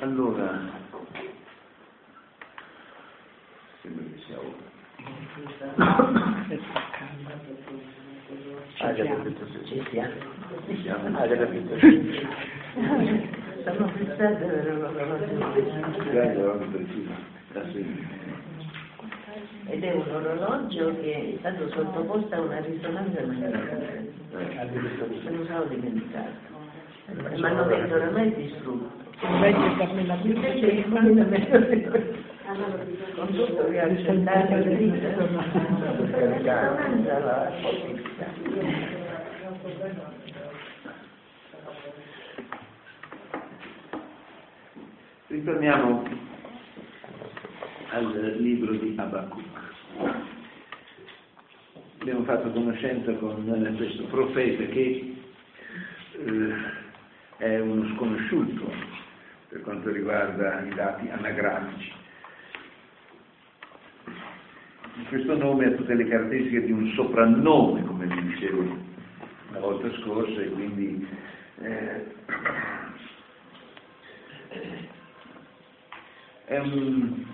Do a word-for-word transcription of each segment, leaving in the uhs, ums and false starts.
Allora, sembra che sia ora. Ah, già capito, ci siamo. Ci siamo. Ah, già capito. Sono fissate l'orologio preciso. Ed è un orologio che è stato sottoposto a una risonanza magnetica. Se lo so dimenticato. Ma non è oramai distrutto. Invece torni la Invece con tutto che accettare le vite, la risonanza la fissa. Ritorniamo al libro di Abacuc. Abbiamo fatto conoscenza con questo profeta che eh, è uno sconosciuto per quanto riguarda i dati anagrafici. Questo nome ha tutte le caratteristiche di un soprannome, come vi dicevo la volta scorsa, e quindi eh, è un,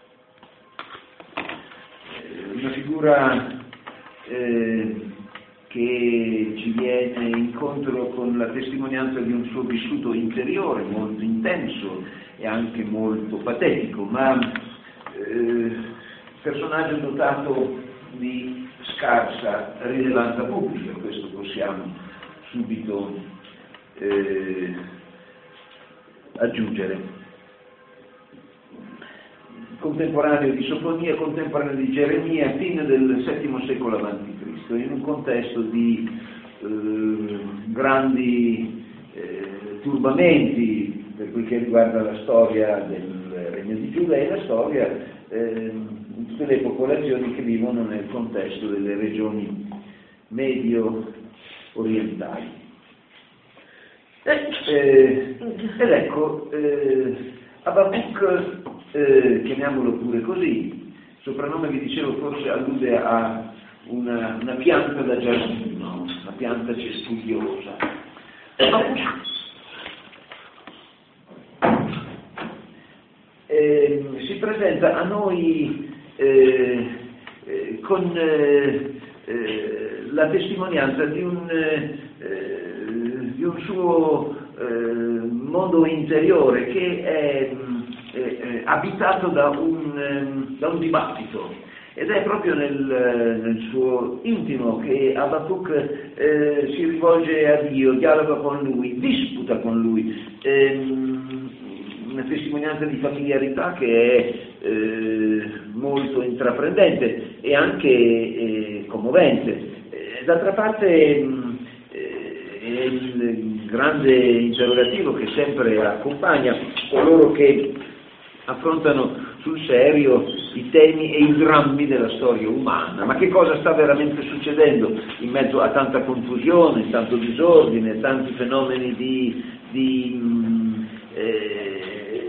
una figura eh, che ci viene incontro con la testimonianza di un suo vissuto interiore molto intenso e anche molto patetico, ma eh, personaggio dotato di scarsa rilevanza pubblica, questo possiamo subito eh, aggiungere. Contemporaneo di Sofonia, contemporaneo di Geremia, fine del settimo secolo avanti Cristo, in un contesto di eh, grandi eh, turbamenti per quel che riguarda la storia del Regno di Giuda e la storia eh, di tutte le popolazioni che vivono nel contesto delle regioni medio-orientali. Eh, ed ecco, eh, Abacuc, eh, chiamiamolo pure così, soprannome vi dicevo forse allude a una, una pianta da giardino, una pianta cespugnosa. Eh, si presenta a noi eh, eh, con eh, eh, la testimonianza di un, eh, di un suo eh, mondo interiore che è eh, abitato da un, eh, da un dibattito, ed è proprio nel, nel suo intimo che Abacuc eh, si rivolge a Dio, dialoga con Lui, disputa con Lui, eh, una testimonianza di familiarità che è eh, molto intraprendente e anche eh, commovente. Eh, d'altra parte eh, è il grande interrogativo che sempre accompagna coloro che affrontano sul serio i temi e i drammi della storia umana. Ma che cosa sta veramente succedendo in mezzo a tanta confusione, tanto disordine, tanti fenomeni di, di, eh,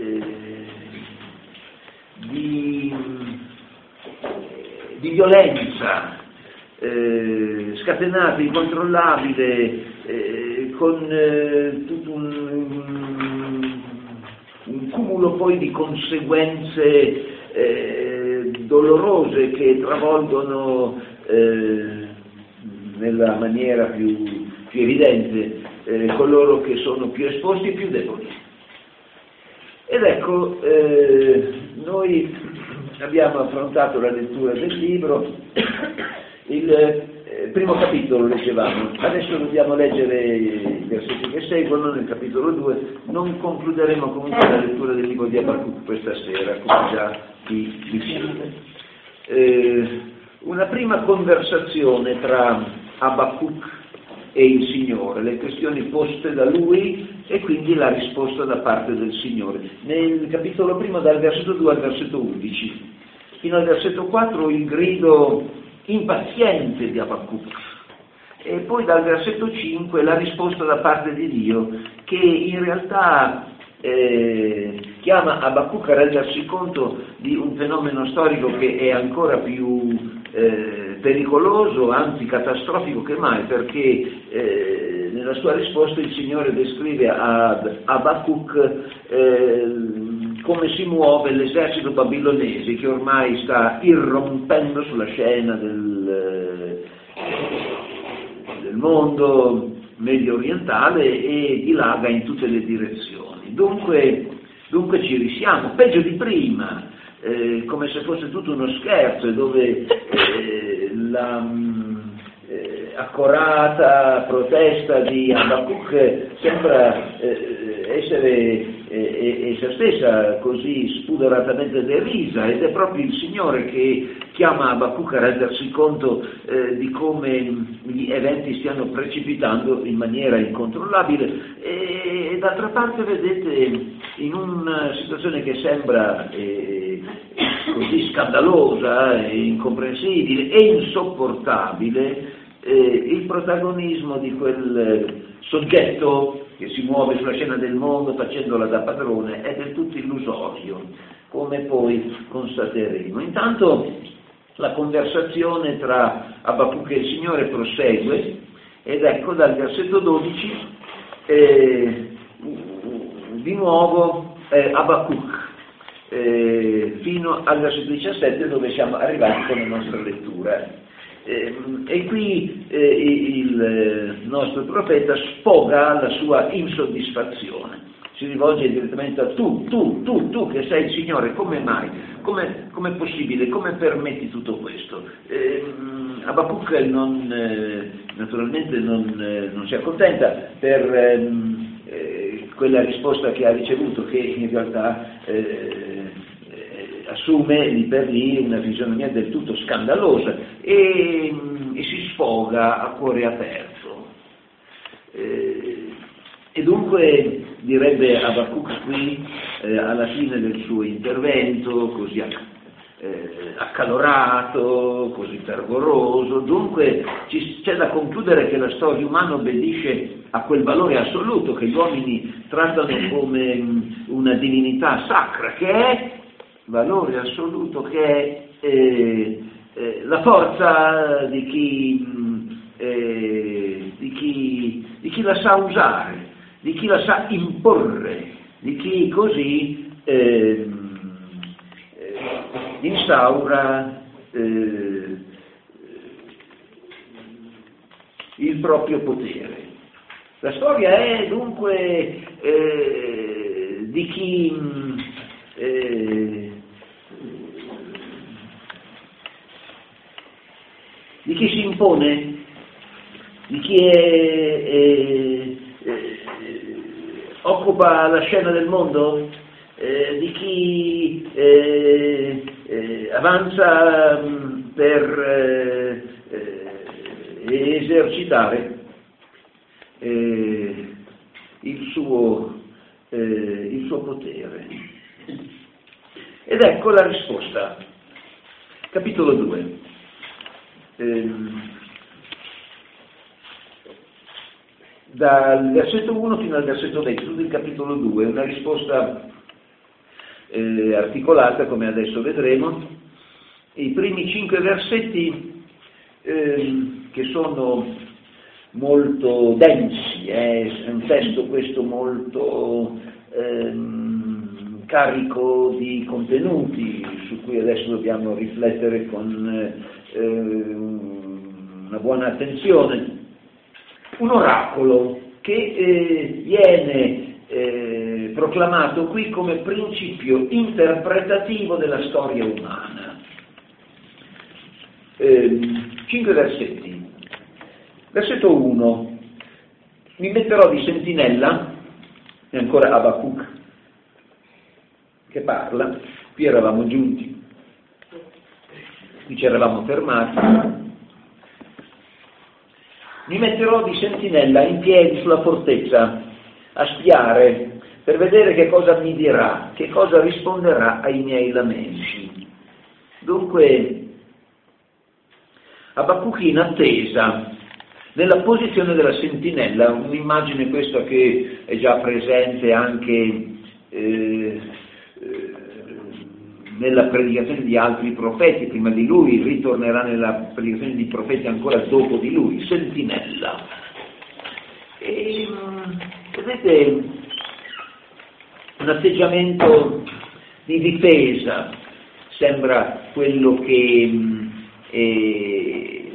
di, di violenza eh, scatenata, incontrollabile, eh, con eh, tutto un, un cumulo poi di conseguenze eh, dolorose che travolgono eh, nella maniera più, più evidente eh, coloro che sono più esposti e più deboli. Ed ecco, eh, noi abbiamo affrontato la lettura del libro, il eh, primo capitolo leggevamo, adesso dobbiamo leggere i versetti che seguono nel capitolo due, non concluderemo comunque la lettura del libro di Abacuc questa sera, come già vi dicevo. Eh, una prima conversazione tra Abacuc e il Signore, le questioni poste da lui e quindi la risposta da parte del Signore. Nel capitolo primo, dal versetto due al versetto undici, fino al versetto quattro il grido impaziente di Abacuc, e poi dal versetto cinque la risposta da parte di Dio, che in realtà eh, chiama Abacuc a rendersi conto di un fenomeno storico che è ancora più eh, pericoloso, anzi catastrofico che mai, perché eh, nella sua risposta il Signore descrive ad Abacuc eh, come si muove l'esercito babilonese che ormai sta irrompendo sulla scena del, del mondo medio orientale e dilaga in tutte le direzioni. Dunque, dunque ci risiamo, peggio di prima, eh, come se fosse tutto uno scherzo, dove eh, la eh, accorata protesta di Abacuc sembra eh, essere eh, essa stessa così spudoratamente derisa, ed è proprio il Signore che chiama Abacuc a rendersi conto eh, di come gli eventi stiano precipitando in maniera incontrollabile. E, e d'altra parte, vedete, in una situazione che sembra eh, così scandalosa, e incomprensibile e insopportabile, eh, il protagonismo di quel soggetto che si muove sulla scena del mondo facendola da padrone è del tutto illusorio, come poi constateremo. Intanto la conversazione tra Abacuc e il Signore prosegue, ed ecco dal versetto dodici eh, di nuovo eh, Abacuc eh, fino al versetto diciassette, dove siamo arrivati con la nostra lettura. Eh, e qui eh, il nostro profeta sfoga la sua insoddisfazione, si rivolge direttamente a tu, tu, tu, tu che sei il Signore, come mai? Come è possibile? Come permetti tutto questo? Eh, Abacuc non, eh, naturalmente non, eh, non si accontenta per ehm, eh, quella risposta che ha ricevuto, che in realtà eh, assume lì per lì una fisionomia del tutto scandalosa, e, e si sfoga a cuore aperto. Eh, e dunque, direbbe Abacuc qui, eh, alla fine del suo intervento, così eh, accalorato, così fervoroso, dunque ci, c'è da concludere che la storia umana obbedisce a quel valore assoluto che gli uomini trattano come una divinità sacra, che è valore assoluto, che è eh, eh, la forza di chi, eh, di, chi, di chi la sa usare, di chi la sa imporre, di chi così eh, eh, instaura eh, il proprio potere. La storia è dunque eh, di chi eh, di chi si impone, di chi è, è, è, occupa la scena del mondo, eh, di chi eh, eh, avanza mh, per eh, eh, esercitare eh, il suo, eh, il suo potere. Ed ecco la risposta. Capitolo due. Dal versetto uno fino al versetto venti, tutto il capitolo due, una risposta eh, articolata, come adesso vedremo. I primi cinque versetti eh, che sono molto densi, eh, è un testo questo molto ehm, carico di contenuti su cui adesso dobbiamo riflettere con eh, una buona attenzione. Un oracolo che eh, viene eh, proclamato qui come principio interpretativo della storia umana. Eh, cinque versetti. Versetto uno. Mi metterò di sentinella, e ancora Abacuc che parla, qui eravamo giunti, qui ci eravamo fermati. Mi metterò di sentinella in piedi sulla fortezza a spiare per vedere che cosa mi dirà, che cosa risponderà ai miei lamenti. Dunque Abacuc in attesa, nella posizione della sentinella, un'immagine questa che è già presente anche eh, eh, nella predicazione di altri profeti prima di lui, ritornerà nella predicazione di profeti ancora dopo di lui, sentinella. E E, vedete, un atteggiamento di difesa sembra quello che, eh,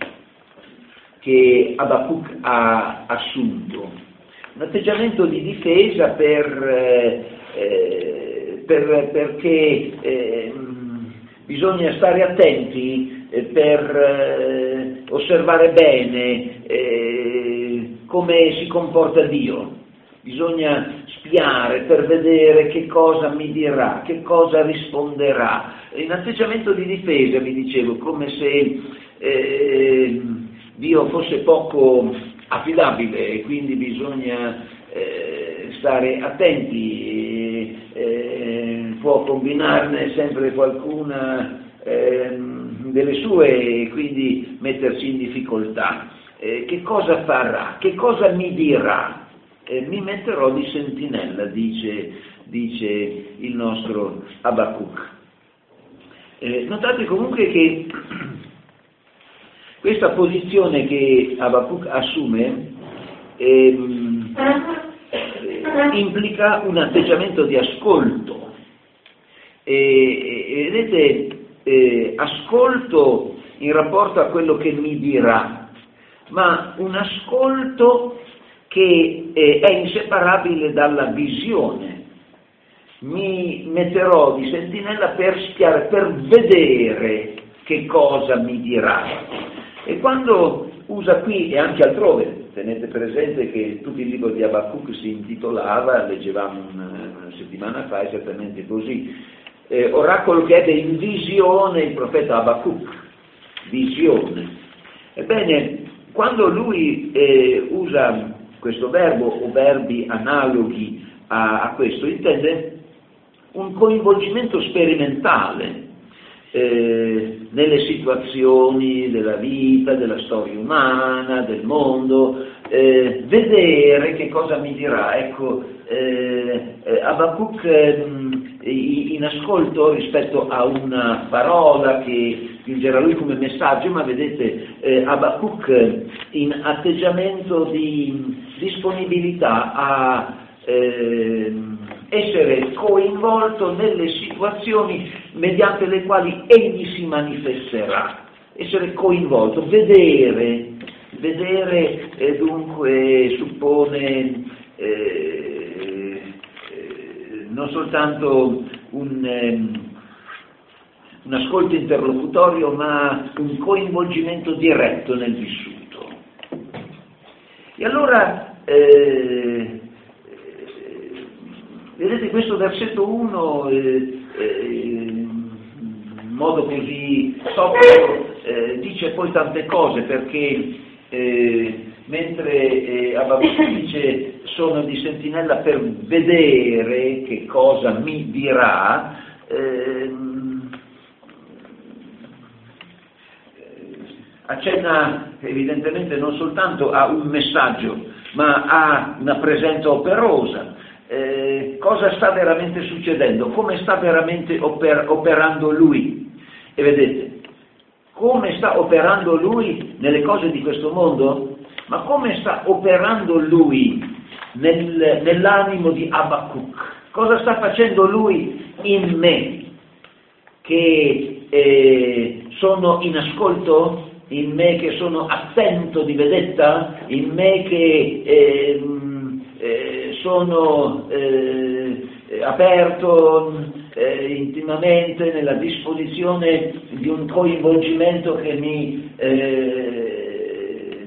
che Abacuc ha assunto, un atteggiamento di difesa per, eh, per, perché eh, bisogna stare attenti eh, per eh, osservare bene eh, come si comporta Dio. Bisogna spiare per vedere che cosa mi dirà, che cosa risponderà. In atteggiamento di difesa, vi dicevo, come se eh, Dio fosse poco affidabile e quindi bisogna eh, stare attenti, eh, può combinarne sempre qualcuna eh, delle sue e quindi metterci in difficoltà. Eh, che cosa farà? Che cosa mi dirà? Eh, mi metterò di sentinella, dice, dice il nostro Abacuc. Eh, notate comunque che questa posizione che Abacuc assume ehm, eh, implica un atteggiamento di ascolto. E, e vedete, eh, ascolto in rapporto a quello che mi dirà, ma un ascolto che eh, è inseparabile dalla visione. Mi metterò di sentinella per spiare, per vedere che cosa mi dirà. E quando usa qui e anche altrove, tenete presente che tutto il libro di Abacuc si intitolava, leggevamo una, una settimana fa, esattamente così, eh, oracolo che ebbe in visione il profeta Abacuc, visione. Ebbene, quando lui eh, usa questo verbo o verbi analoghi a, a questo, intende un coinvolgimento sperimentale eh, nelle situazioni della vita, della storia umana, del mondo, eh, vedere che cosa mi dirà. Ecco, eh, eh, Abacuc eh, in ascolto rispetto a una parola che giungerà lui come messaggio, ma vedete eh, Abacuc in atteggiamento di disponibilità a eh, essere coinvolto nelle situazioni mediante le quali egli si manifesterà, essere coinvolto, vedere, vedere eh, dunque suppone eh, eh, non soltanto un, eh, un ascolto interlocutorio, ma un coinvolgimento diretto nel vissuto. E allora eh, vedete, questo versetto uno, eh, eh, in modo così sotto, eh, dice poi tante cose, perché eh, mentre eh, Abacuc dice sono di sentinella per vedere che cosa mi dirà, eh, accenna evidentemente non soltanto a un messaggio, ma a una presenza operosa. Eh, cosa sta veramente succedendo, come sta veramente oper- operando lui. E vedete, come sta operando lui nelle cose di questo mondo, ma come sta operando lui nel, nell'animo di Abacuc, cosa sta facendo lui in me, che eh, sono in ascolto, in me che sono attento di vedetta, in me che eh, eh, sono eh, aperto eh, intimamente nella disposizione di un coinvolgimento che mi eh,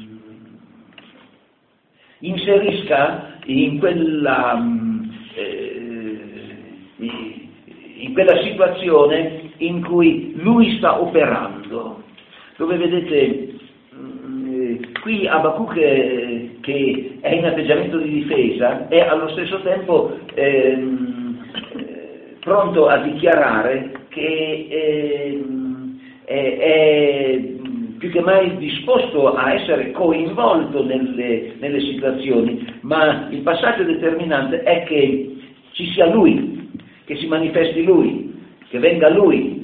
inserisca in quella, eh, in quella situazione in cui lui sta operando, dove vedete qui Abacuc eh, che è in atteggiamento di difesa è allo stesso tempo ehm, pronto a dichiarare che ehm, è, è più che mai disposto a essere coinvolto nelle, nelle situazioni, ma il passaggio determinante è che ci sia lui, che si manifesti lui, che venga lui,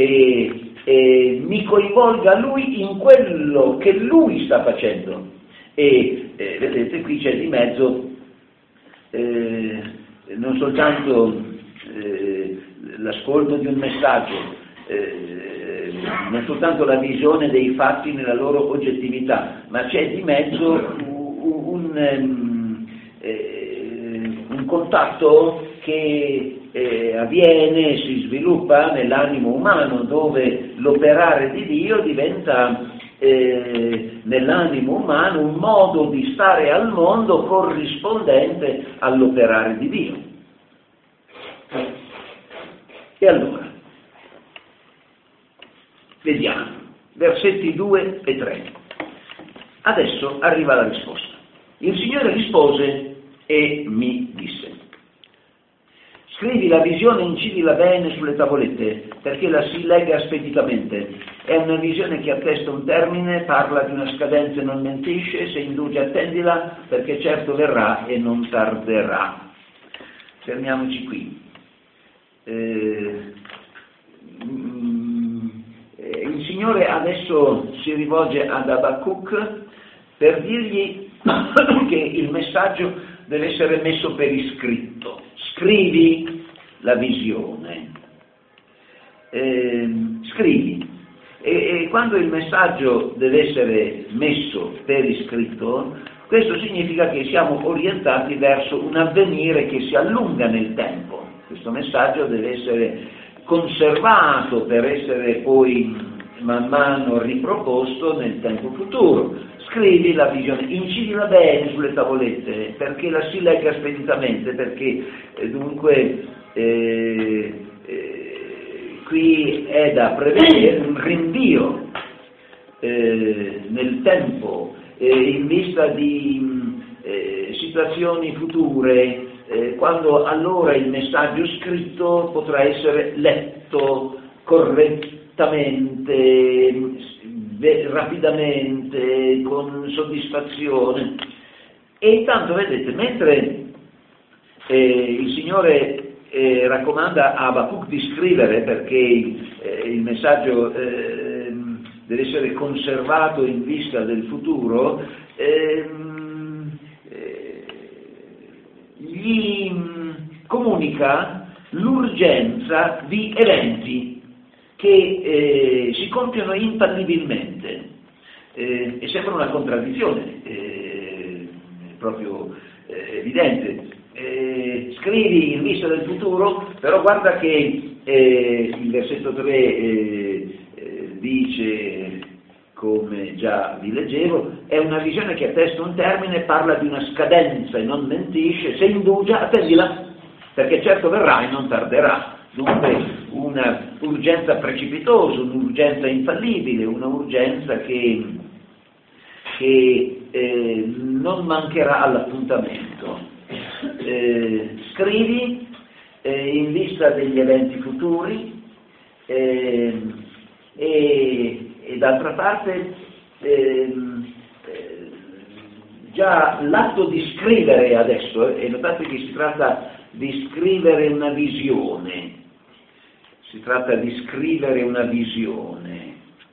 che eh, mi coinvolga lui in quello che lui sta facendo. E eh, vedete, qui c'è di mezzo eh, non soltanto eh, l'ascolto di un messaggio, eh, non soltanto la visione dei fatti nella loro oggettività, ma c'è di mezzo un, un, eh, un contatto che eh, avviene, si sviluppa nell'animo umano, dove l'operare di Dio diventa eh, nell'animo umano un modo di stare al mondo corrispondente all'operare di Dio. E allora, vediamo, versetti due e tre. Adesso arriva la risposta. Il Signore rispose e mi disse: scrivi la visione, incidila bene sulle tavolette, perché la si legga speditamente. È una visione che attesta un termine, parla di una scadenza e non mentisce, se indugi attendila, perché certo verrà e non tarderà. Fermiamoci qui. Eh, il Signore adesso si rivolge ad Abacuc per dirgli che il messaggio deve essere messo per iscritto. Scrivi la visione, eh, scrivi, e, e quando il messaggio deve essere messo per iscritto, questo significa che siamo orientati verso un avvenire che si allunga nel tempo. Questo messaggio deve essere conservato per essere poi man mano riproposto nel tempo futuro. Scrivi la visione, incidila bene sulle tavolette, perché la si legga speditamente, perché eh, dunque eh, eh, qui è da prevedere un rinvio eh, nel tempo eh, in vista di eh, situazioni future, eh, quando allora il messaggio scritto potrà essere letto correttamente, rapidamente, con soddisfazione. E intanto vedete, mentre eh, il Signore eh, raccomanda a Abacuc di scrivere, perché eh, il messaggio eh, deve essere conservato in vista del futuro, eh, eh, gli comunica l'urgenza di eventi che eh, si compiono infallibilmente, eh, e sembra una contraddizione, eh, proprio eh, evidente. Eh, scrivi in vista del futuro, però guarda che eh, il versetto tre eh, eh, dice, come già vi leggevo, è una visione che attesta un termine, parla di una scadenza e non mentisce, se indugia, attendila, perché certo verrà e non tarderà. Dunque una urgenza precipitosa, un'urgenza infallibile, una urgenza che, che eh, non mancherà all'appuntamento. Eh, scrivi eh, in vista degli eventi futuri eh, e, e d'altra parte eh, eh, già l'atto di scrivere adesso, e notate che si tratta di scrivere una visione, si tratta di scrivere una visione.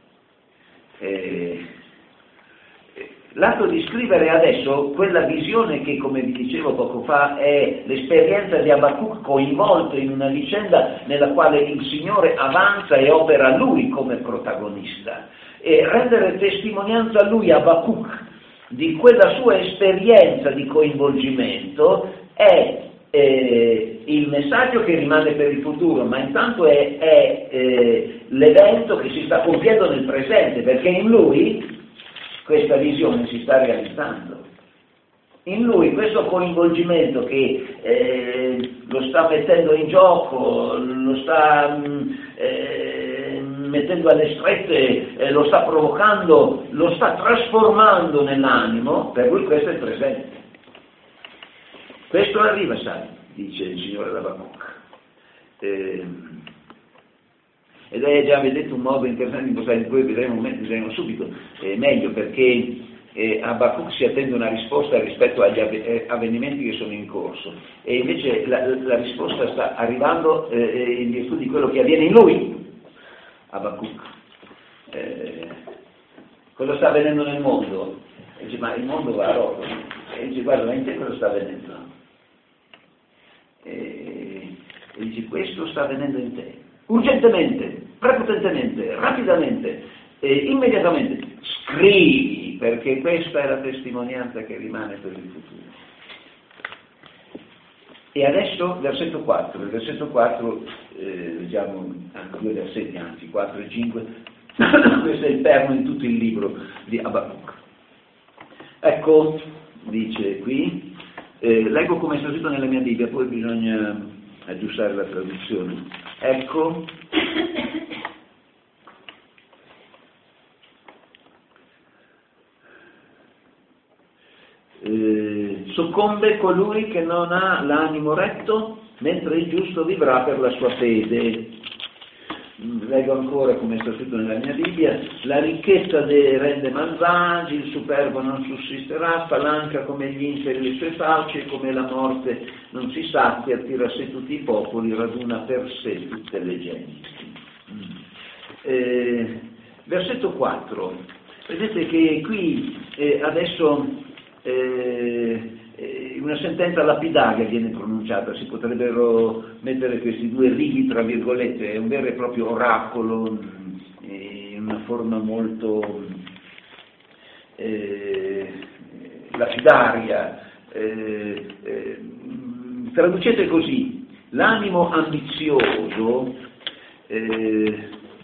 Eh, l'atto di scrivere adesso quella visione che, come vi dicevo poco fa, è l'esperienza di Abacuc coinvolto in una vicenda nella quale il Signore avanza e opera lui come protagonista, e rendere testimonianza a lui, Abacuc, di quella sua esperienza di coinvolgimento è Eh, il messaggio che rimane per il futuro, ma intanto è, è eh, l'evento che si sta compiendo nel presente, perché in lui questa visione si sta realizzando. In lui questo coinvolgimento che eh, lo sta mettendo in gioco, lo sta eh, mettendo alle strette, eh, lo sta provocando, lo sta trasformando nell'animo, per lui questo è il presente. Questo arriva, sai, dice il Signore Abacuc. Eh, ed è già, vedete, un modo interessante di impostare, di cui vedremo, vedremo subito eh, meglio, perché eh, Abacuc si attende una risposta rispetto agli avvenimenti che sono in corso, e invece la, la risposta sta arrivando eh, in virtù di quello che avviene in lui, Abacuc. Eh, cosa sta avvenendo nel mondo? E dice, ma il mondo va a rotolo. E dice, guarda, ma in te cosa sta avvenendo? E, e dice, questo sta avvenendo in te. Urgentemente, prepotentemente, rapidamente, e immediatamente. Scrivi, perché questa è la testimonianza che rimane per il futuro. E adesso versetto quattro, il versetto quattro, eh, leggiamo anche due versetti, anzi quattro e cinque, questo è il perno di tutto il libro di Abacuc. Ecco, dice qui, eh, leggo come è scritto nella mia Bibbia, poi bisogna aggiustare la traduzione. Ecco, Eh, soccombe colui che non ha l'animo retto, mentre il giusto vivrà per la sua fede. Leggo ancora come sta scritto nella mia Bibbia: la ricchezza de rende malvagi, il superbo non sussisterà, spalanca come gli inferi le sue fauci, e come la morte non si sazia, attira a sé tutti i popoli, raduna per sé tutte le genti. Eh, versetto quattro, vedete che qui eh, adesso Eh, eh, una sentenza lapidaria viene pronunciata, si potrebbero mettere questi due righi tra virgolette, è un vero e proprio oracolo, eh, in una forma molto eh, lapidaria. Eh, eh, traducete così: l'animo ambizioso, eh,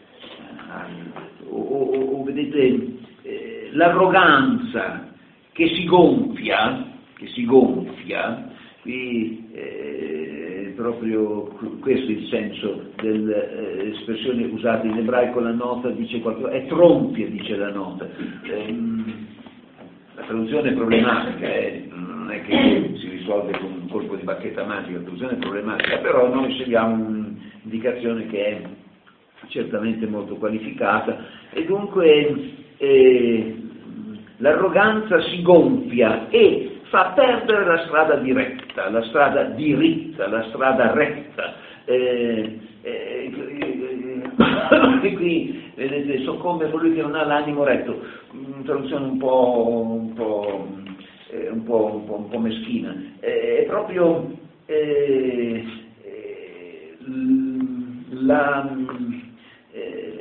o, o, o vedete, eh, l'arroganza che si gonfia, che si gonfia, qui eh, proprio questo è il senso dell'espressione eh, usata in ebraico, la nota dice qualcosa, è trompie, dice la nota. Eh, la traduzione è problematica, eh, non è che si risolve con un colpo di bacchetta magica, la traduzione è problematica, però noi seguiamo un'indicazione che è certamente molto qualificata, e dunque eh, l'arroganza si gonfia e fa perdere la strada diretta, la strada diritta, la strada retta. Eh, eh, eh, qui vedete, soccombe colui che non ha l'animo retto, una traduzione un po', un po', eh, un po', un po', un po' meschina. Eh, è proprio eh, eh, la... Eh,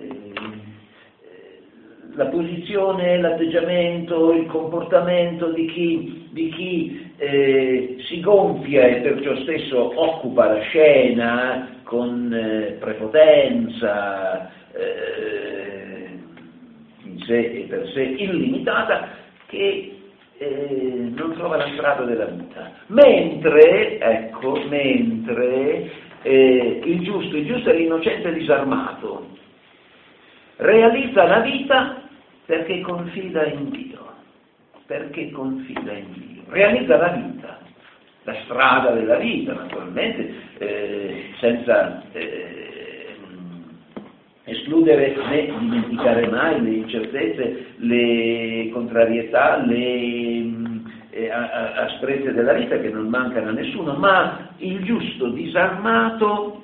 la posizione, l'atteggiamento, il comportamento di chi, di chi eh, si gonfia e perciò stesso occupa la scena con eh, prepotenza eh, in sé e per sé illimitata, che eh, non trova la strada della vita. Mentre, ecco, mentre eh, il giusto, il giusto è l'innocente disarmato, realizza la vita perché confida in Dio, perché confida in Dio, realizza la vita, la strada della vita, naturalmente, eh, senza eh, escludere né dimenticare mai le incertezze, le contrarietà, le eh, asprezze della vita che non mancano a nessuno, ma il giusto disarmato,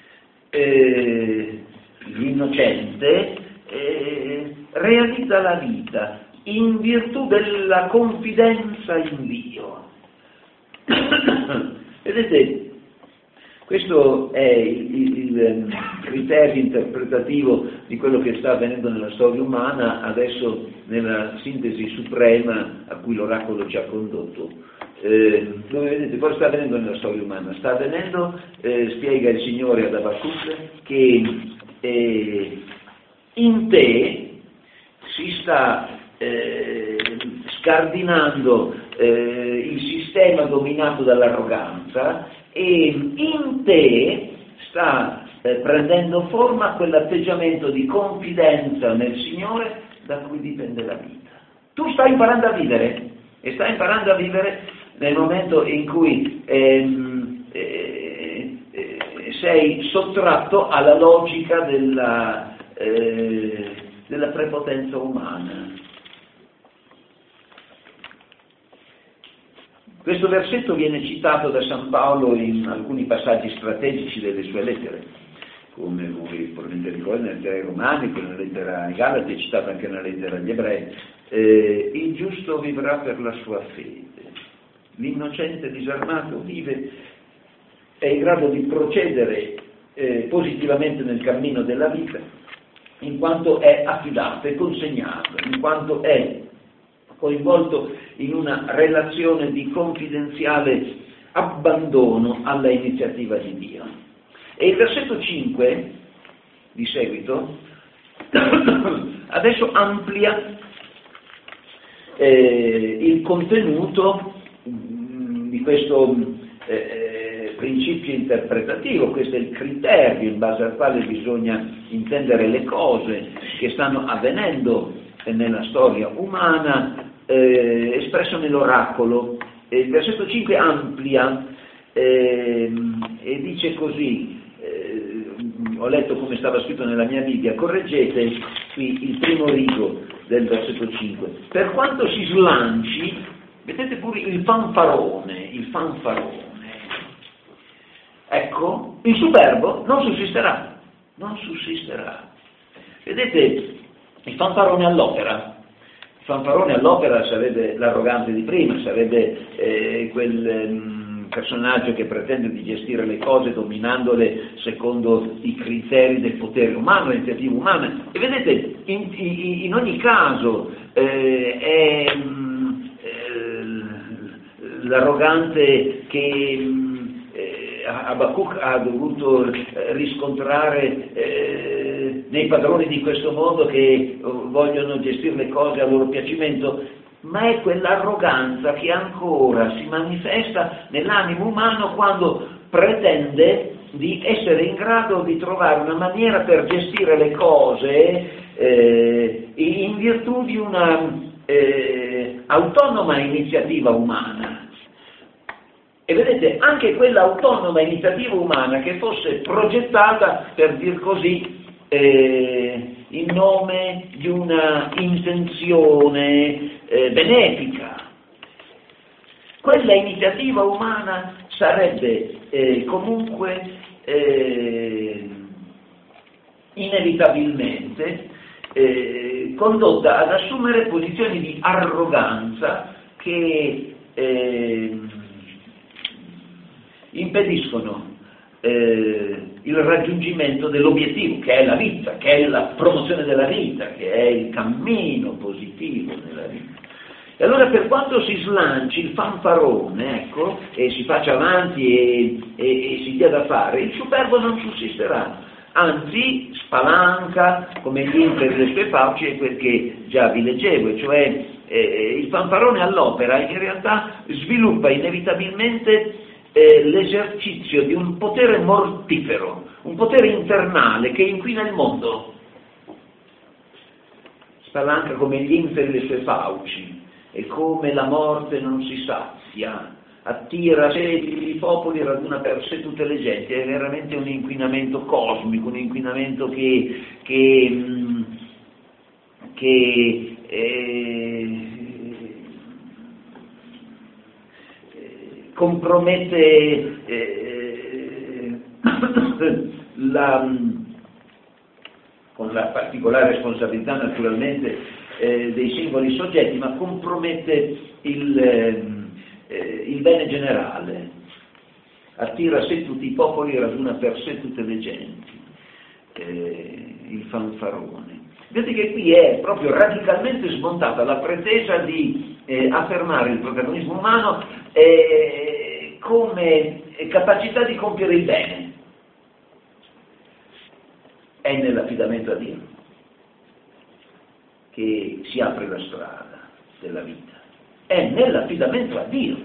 eh, l'innocente, eh, realizza la vita in virtù della confidenza in Dio. Vedete, questo è il, il, il criterio interpretativo di quello che sta avvenendo nella storia umana, adesso nella sintesi suprema a cui l'oracolo ci ha condotto. Eh, dove vedete cosa sta avvenendo nella storia umana? Sta avvenendo, eh, spiega il Signore ad Abacuc, che eh, in te si sta eh, scardinando eh, il sistema dominato dall'arroganza, e in te sta eh, prendendo forma quell'atteggiamento di confidenza nel Signore da cui dipende la vita. Tu stai imparando a vivere, e stai imparando a vivere nel momento in cui ehm, eh, eh, sei sottratto alla logica della Eh, della prepotenza umana. Questo versetto viene citato da San Paolo in alcuni passaggi strategici delle sue lettere, come voi probabilmente ricordate, nella lettera ai Romani, nella lettera ai Galati, è citato anche nella lettera agli Ebrei. eh, il giusto vivrà per la sua fede, l'innocente disarmato vive, è in grado di procedere eh, positivamente nel cammino della vita, in quanto è affidato, è consegnato, in quanto è coinvolto in una relazione di confidenziale abbandono alla iniziativa di Dio. E il versetto cinque, di seguito, adesso amplia eh, il contenuto mh, di questo eh, principio interpretativo. Questo è il criterio in base al quale bisogna intendere le cose che stanno avvenendo nella storia umana, eh, espresso nell'oracolo. E il versetto cinque amplia eh, e dice così, eh, ho letto come stava scritto nella mia Bibbia, correggete qui il primo rigo del versetto cinque. Per quanto si slanci, vedete pure il fanfarone, il fanfarone. Ecco, il superbo non sussisterà, non sussisterà. Vedete, il fanfarone all'opera. Il fanfarone all'opera sarebbe l'arrogante di prima, sarebbe eh, quel eh, personaggio che pretende di gestire le cose dominandole secondo i criteri del potere umano, l'iniziativa umana. E vedete, in, in, in ogni caso eh, è eh, l'arrogante che eh, Abacuc ha dovuto riscontrare eh, nei padroni di questo mondo che vogliono gestire le cose a loro piacimento, ma è quell'arroganza che ancora si manifesta nell'animo umano quando pretende di essere in grado di trovare una maniera per gestire le cose eh, in virtù di una eh, autonoma iniziativa umana. E vedete, anche quella autonoma iniziativa umana che fosse progettata, per dir così, eh, in nome di una intenzione eh, benefica. Quella iniziativa umana sarebbe eh, comunque eh, inevitabilmente eh, condotta ad assumere posizioni di arroganza che eh, impediscono eh, il raggiungimento dell'obiettivo, che è la vita, che è la promozione della vita, che è il cammino positivo nella vita. E allora, per quanto si slanci il fanfarone, ecco, e si faccia avanti e, e, e si dia da fare, il superbo non sussisterà, anzi spalanca come gli imperi le sue fauci, è quel che già vi leggevo, cioè eh, il fanfarone all'opera in realtà sviluppa inevitabilmente Eh, l'esercizio di un potere mortifero, un potere internale che inquina il mondo. Spalanca come gli inferi le sue fauci, e come la morte non si sazia, attira a sé i popoli, raduna per sé tutte le genti. È veramente un inquinamento cosmico, un inquinamento che, che, che eh, compromette eh, la, con la particolare responsabilità naturalmente eh, dei singoli soggetti, ma compromette il, eh, il bene generale, attira a sé tutti i popoli, raduna per sé tutte le genti, eh, il fanfarone. Vedete che qui è proprio radicalmente smontata la pretesa di eh, affermare il protagonismo umano eh, come capacità di compiere il bene. È nell'affidamento a Dio che si apre la strada della vita. È nell'affidamento a Dio.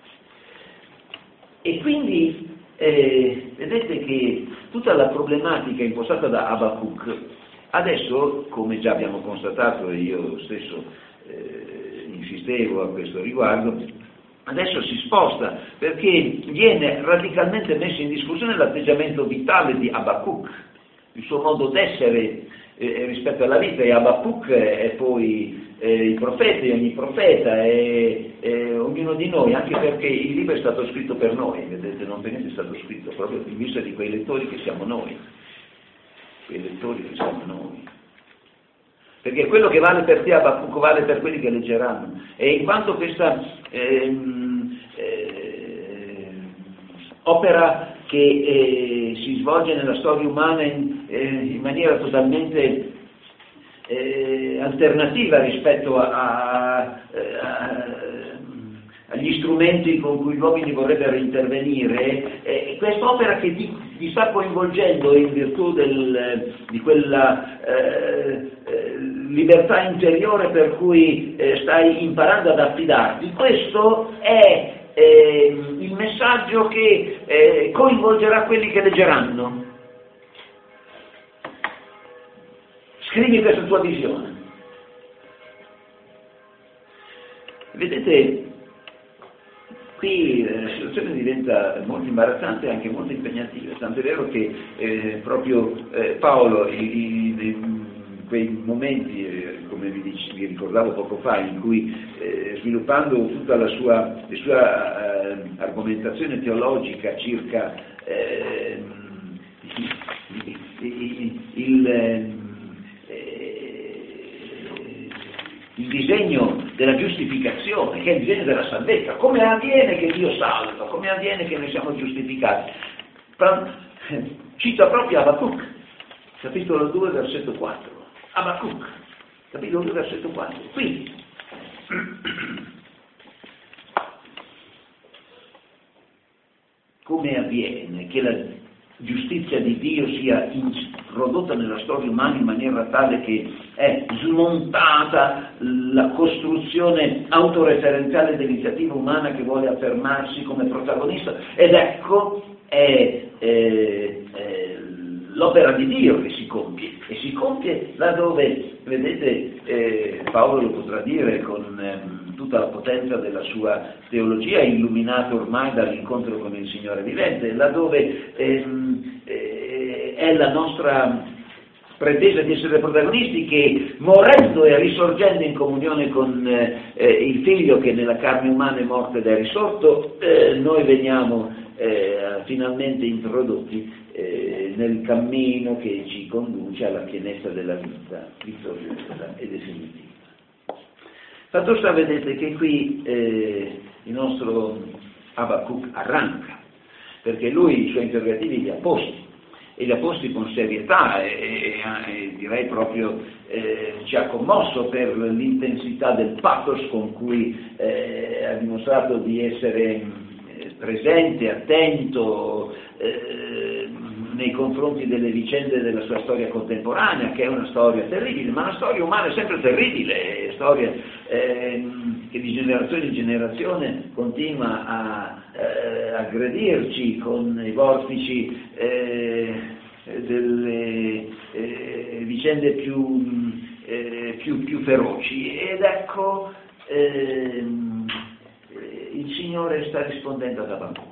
E quindi eh, vedete che tutta la problematica impostata da Abacuc adesso, come già abbiamo constatato e io stesso eh, insistevo a questo riguardo, adesso si sposta perché viene radicalmente messo in discussione l'atteggiamento vitale di Abacuc, il suo modo d'essere eh, rispetto alla vita. E Abacuc è poi eh, il profeta, e ogni profeta è, è ognuno di noi, anche perché il libro è stato scritto per noi, vedete, non per niente è stato scritto proprio in vista di quei lettori che siamo noi. quei lettori che siamo noi. perché quello che vale per te Abacuc vale per quelli che leggeranno. E in quanto questa ehm, eh, opera che eh, si svolge nella storia umana in, eh, in maniera totalmente eh, alternativa rispetto a, a, a, agli strumenti con cui gli uomini vorrebbero intervenire, eh, quest'opera che ti, ti sta coinvolgendo in virtù del, di quella eh, eh, libertà interiore per cui eh, stai imparando ad affidarti, questo è eh, il messaggio che eh, coinvolgerà quelli che leggeranno. Scrivi questa tua visione. Vedete, qui eh, la situazione diventa molto imbarazzante e anche molto impegnativa, tanto è vero che eh, proprio eh, Paolo in quei momenti, eh, come vi, dic- vi ricordavo poco fa, in cui eh, sviluppando tutta la sua, la sua eh, argomentazione teologica circa eh, il, il, il il disegno della giustificazione, che è il disegno della salvezza, come avviene che Dio salva, come avviene che noi siamo giustificati. Cita proprio Abacuc, capitolo due, versetto quattro. Abacuc, capitolo due, versetto quattro. Quindi, come avviene che la giustizia di Dio sia introdotta nella storia umana in maniera tale che è smontata la costruzione autoreferenziale dell'iniziativa umana che vuole affermarsi come protagonista, ed ecco è, è, è l'opera di Dio che si compie, e si compie laddove, vedete, eh, Paolo lo potrà dire con eh, tutta la potenza della sua teologia, illuminato ormai dall'incontro con il Signore vivente, laddove ehm, eh, è la nostra pretesa di essere protagonisti che, morendo e risorgendo in comunione con eh, il Figlio che nella carne umana è morto ed è risorto, eh, noi veniamo eh, finalmente introdotti eh, nel cammino che ci conduce alla pienezza della vita vittoriosa e definitiva. Fatto sta, vedete, che qui eh, il nostro Abacuc arranca, perché lui i suoi interrogativi li ha posti, e li ha posti con serietà, e, e, e direi proprio eh, ci ha commosso per l'intensità del pathos con cui eh, ha dimostrato di essere eh, presente, attento eh, nei confronti delle vicende della sua storia contemporanea, che è una storia terribile, ma la storia umana è sempre terribile, è storia eh, che di generazione in generazione continua a eh, aggredirci con i vortici eh, delle eh, vicende più, eh, più, più feroci, ed ecco eh, il Signore sta rispondendo ad Abacuc.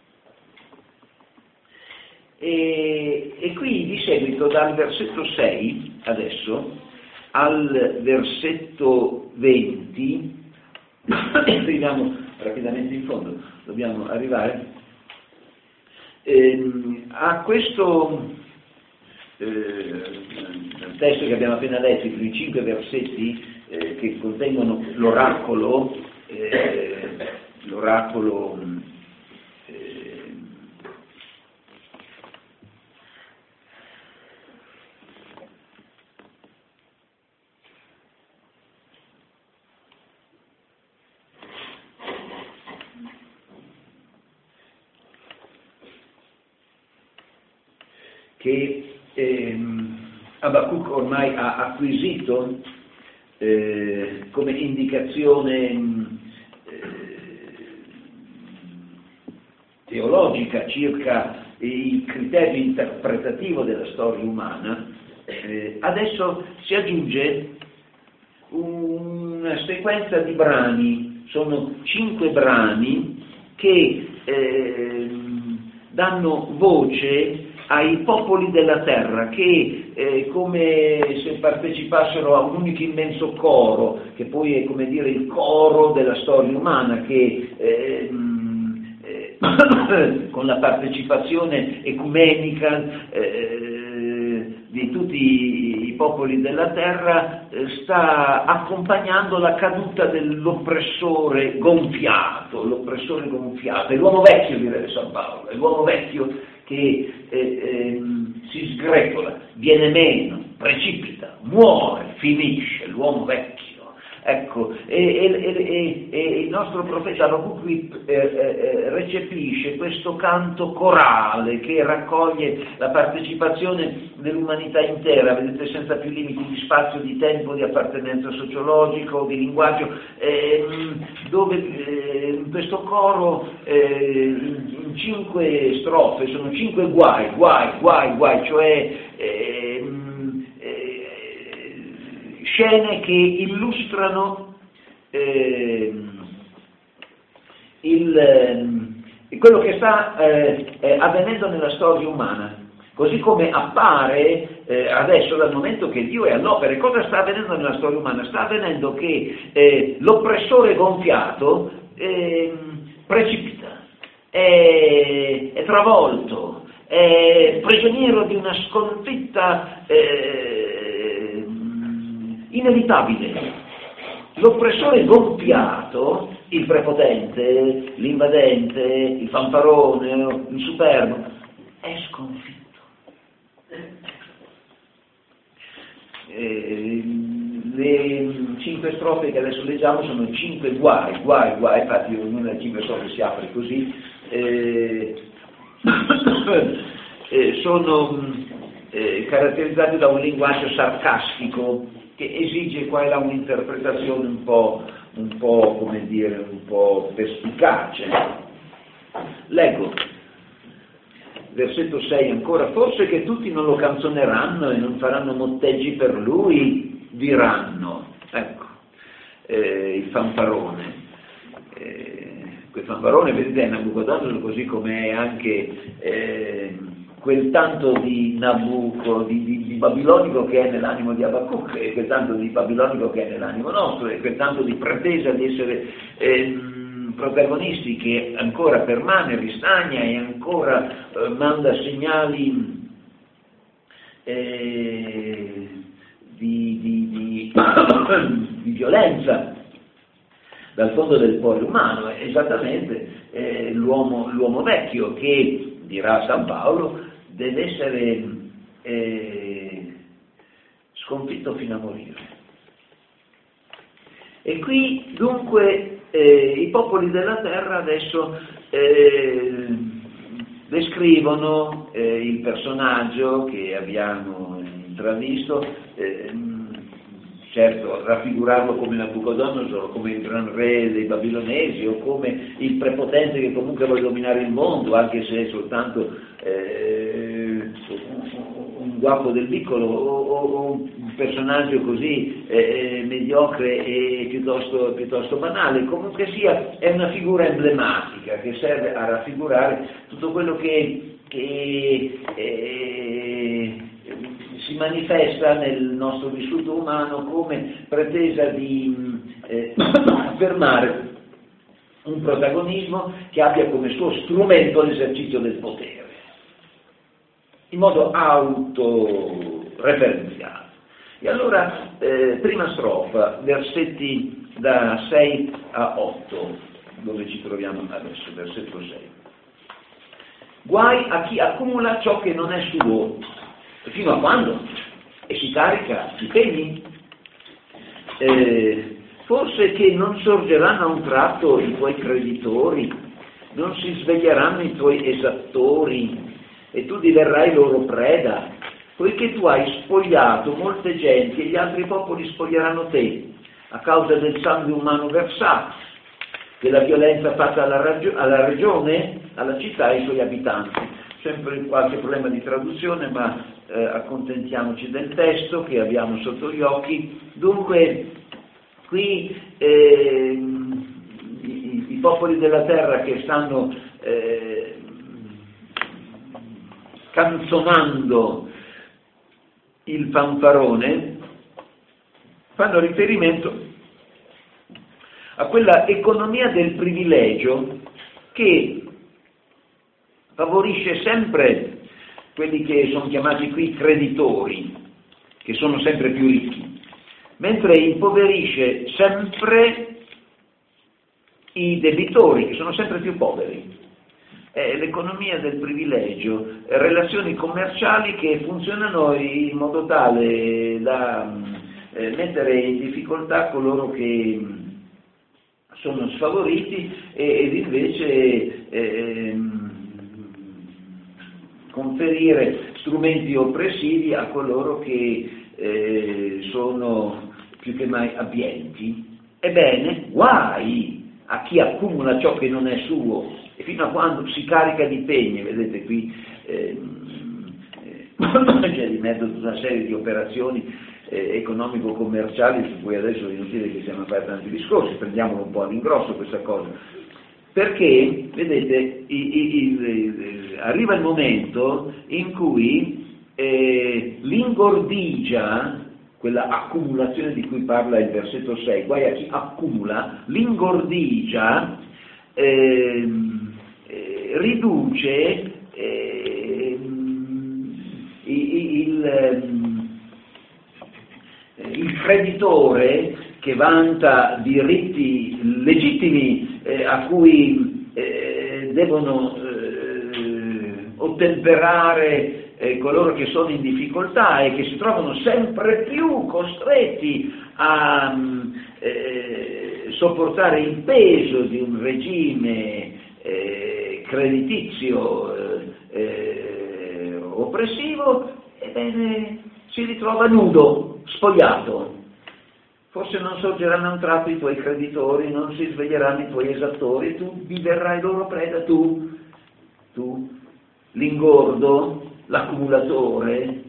E, e qui di seguito dal versetto sei adesso al versetto venti arriviamo rapidamente in fondo, dobbiamo arrivare ehm, a questo eh, testo che abbiamo appena letto, i primi cinque versetti eh, che contengono l'oracolo eh, l'oracolo eh, che ehm, Abacuc ormai ha acquisito eh, come indicazione eh, teologica circa il criterio interpretativo della storia umana, eh, adesso si aggiunge una sequenza di brani, sono cinque brani che eh, danno voce ai popoli della terra che eh, come se partecipassero a un unico immenso coro, che poi è come dire il coro della storia umana, che eh, eh, con la partecipazione ecumenica eh, di tutti i popoli della terra eh, sta accompagnando la caduta dell'oppressore gonfiato, l'oppressore gonfiato, è l'uomo vecchio, direbbe San Paolo, è l'uomo vecchio che eh, eh, si sgrepola, viene meno, precipita, muore, finisce, l'uomo vecchio. Ecco, e, e, e, e il nostro profeta Abacuc qui eh, eh, recepisce questo canto corale che raccoglie la partecipazione dell'umanità intera, vedete, senza più limiti di spazio, di tempo, di appartenenza sociologico, di linguaggio, eh, dove eh, questo coro eh, in, in cinque strofe, sono cinque guai, guai, guai, guai, cioè eh, scene che illustrano eh, il, eh, quello che sta eh, eh, avvenendo nella storia umana, così come appare eh, adesso dal momento che Dio è all'opera. Cosa sta avvenendo nella storia umana? Sta avvenendo che eh, l'oppressore gonfiato eh, precipita, è, è travolto, è prigioniero di una sconfitta eh, inevitabile. L'oppressore gonfiato, il prepotente, l'invadente, il fanfarone, il superbo, è sconfitto. Eh, le cinque strofe che adesso leggiamo sono cinque guai, guai, guai, infatti ognuna delle cinque strofe si apre così, eh, eh, sono eh, caratterizzati da un linguaggio sarcastico che esige qua e là un'interpretazione un po', un po', come dire, un po' perspicace. Leggo, versetto sei ancora, forse che tutti non lo canzoneranno e non faranno motteggi per lui, diranno. Ecco, eh, il fanfarone. Eh, quel fanfarone, vedete, è Nabucodonosor, così come è anche eh, quel tanto di Nabucco, di, di, di babilonico che è nell'animo di Abacuc, e quel tanto di babilonico che è nell'animo nostro, e quel tanto di pretesa di essere eh, protagonisti che ancora permane, ristagna e ancora eh, manda segnali eh, di, di, di, di violenza dal fondo del cuore umano. È esattamente eh, l'uomo, l'uomo vecchio che, dirà San Paolo, deve essere eh, sconfitto fino a morire. E qui dunque eh, i popoli della terra adesso eh, descrivono eh, il personaggio che abbiamo intravisto, eh, certo raffigurarlo come Nabucodonosor, come il gran re dei babilonesi o come il prepotente che comunque vuole dominare il mondo, anche se è soltanto eh, un guapo del piccolo o, o un personaggio così eh, mediocre e piuttosto, piuttosto banale. Comunque sia, è una figura emblematica che serve a raffigurare tutto quello che, che eh, si manifesta nel nostro vissuto umano come pretesa di eh, affermare un protagonismo che abbia come suo strumento l'esercizio del potere, in modo autoreferenziale. E allora, eh, prima strofa, versetti da sei a otto, dove ci troviamo adesso, versetto sei. Guai a chi accumula ciò che non è suo. Fino a quando? E si carica i pegni? Eh, forse che non sorgeranno a un tratto i tuoi creditori, non si sveglieranno i tuoi esattori, e tu diverrai loro preda, poiché tu hai spogliato molte genti e gli altri popoli spoglieranno te, a causa del sangue umano versato, della violenza fatta alla, ragio- alla regione, alla città e ai suoi abitanti. Sempre qualche problema di traduzione, ma eh, accontentiamoci del testo che abbiamo sotto gli occhi. Dunque, qui eh, i, i popoli della terra che stanno eh, canzonando il fanfarone fanno riferimento a quella economia del privilegio che favorisce sempre quelli che sono chiamati qui creditori, che sono sempre più ricchi, mentre impoverisce sempre i debitori, che sono sempre più poveri. È l'economia del privilegio, relazioni commerciali che funzionano in modo tale da eh, mettere in difficoltà coloro che sono sfavoriti ed invece eh, conferire strumenti oppressivi a coloro che eh, sono più che mai abbienti. Ebbene, guai a chi accumula ciò che non è suo e fino a quando si carica di pegne, vedete qui eh, eh, c'è di mezzo tutta una serie di operazioni eh, economico-commerciali su cui adesso è inutile che siano fare tanti discorsi, prendiamolo un po' all'ingrosso questa cosa, perché vedete i, i, i, arriva il momento in cui eh, l'ingordigia, quella accumulazione di cui parla il versetto sei, guai a chi accumula, l'ingordigia eh, eh, riduce eh, il, il, il creditore che vanta diritti legittimi eh, a cui eh, devono eh, ottemperare Eh, coloro che sono in difficoltà e che si trovano sempre più costretti a eh, sopportare il peso di un regime eh, creditizio eh, eh, oppressivo, ebbene si ritrova nudo, spogliato. Forse non sorgeranno a un tratto i tuoi creditori, non si sveglieranno i tuoi esattori, tu diverrai loro preda, tu, tu, l'ingordo, l'accumulatore,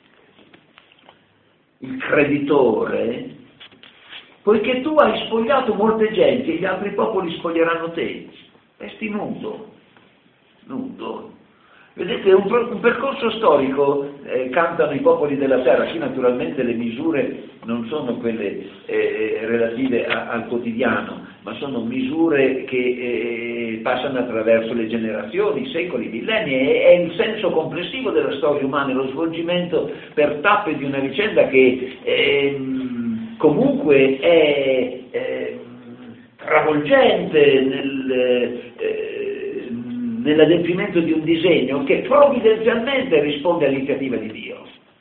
il creditore, poiché tu hai spogliato molte genti e gli altri popoli spoglieranno te, resti nudo, nudo. Vedete, un, un percorso storico, eh, cantano i popoli della terra, qui naturalmente le misure non sono quelle eh, relative a, al quotidiano, ma sono misure che eh, passano attraverso le generazioni, i secoli, i millenni, è, è il senso complessivo della storia umana, è lo svolgimento per tappe di una vicenda che eh, comunque è eh, travolgente nel... Eh, nell'adempimento di un disegno che provvidenzialmente risponde all'iniziativa di Dio.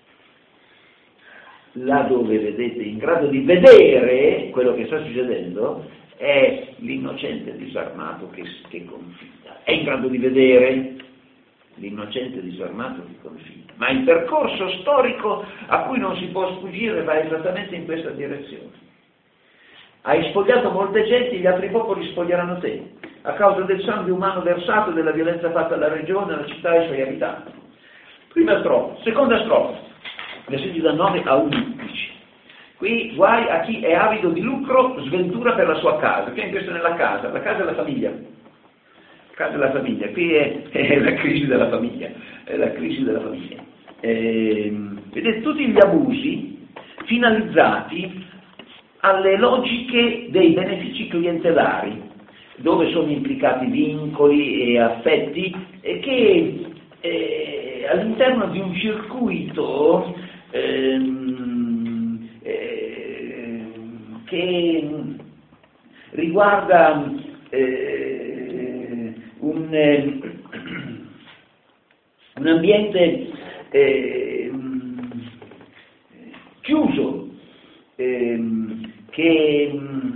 Là dove, vedete, in grado di vedere quello che sta succedendo è l'innocente disarmato che, che confida. È in grado di vedere l'innocente disarmato che confida. Ma il percorso storico a cui non si può sfuggire va esattamente in questa direzione. Hai spogliato molte genti, gli altri popoli spoglieranno te, a causa del sangue umano versato e della violenza fatta alla regione, alla città e ai suoi abitanti. Prima strofa. Seconda strofa, versetti da nove a undici. Qui guai a chi è avido di lucro, sventura per la sua casa. Che è in questo nella casa? La casa è la famiglia. La casa è la famiglia. Qui è, è la crisi della famiglia. È la crisi della famiglia. E, vedete, tutti gli abusi finalizzati alle logiche dei benefici clientelari, dove sono implicati vincoli e affetti e che eh, all'interno di un circuito ehm, eh, che riguarda eh, un, eh, un ambiente eh, chiuso, eh, che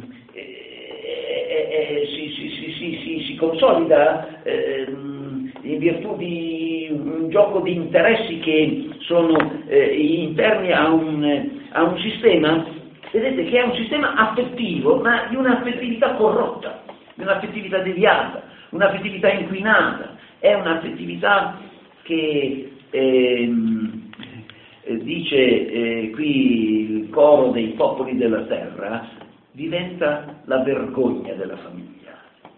eh, eh, si, si, si, si, si, si consolida eh, in virtù di un gioco di interessi che sono eh, interni a un, a un sistema, vedete, che è un sistema affettivo, ma di un'affettività corrotta, di un'affettività deviata, un'affettività inquinata, è un'affettività che ehm, dice eh, qui il coro dei popoli della terra, diventa la vergogna della famiglia.